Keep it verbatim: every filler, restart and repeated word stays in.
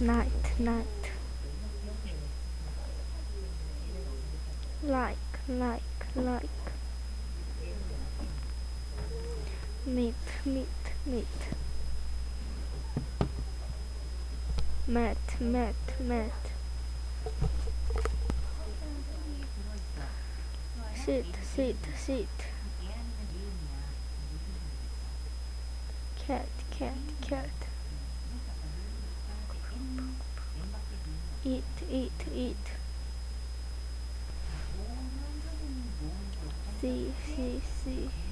night, night. Like, like, like. Meet, meet, meet. Met, met, met. Sit, sit, sit. Cat, cat, cat. Eat, eat, eat. See, see, see.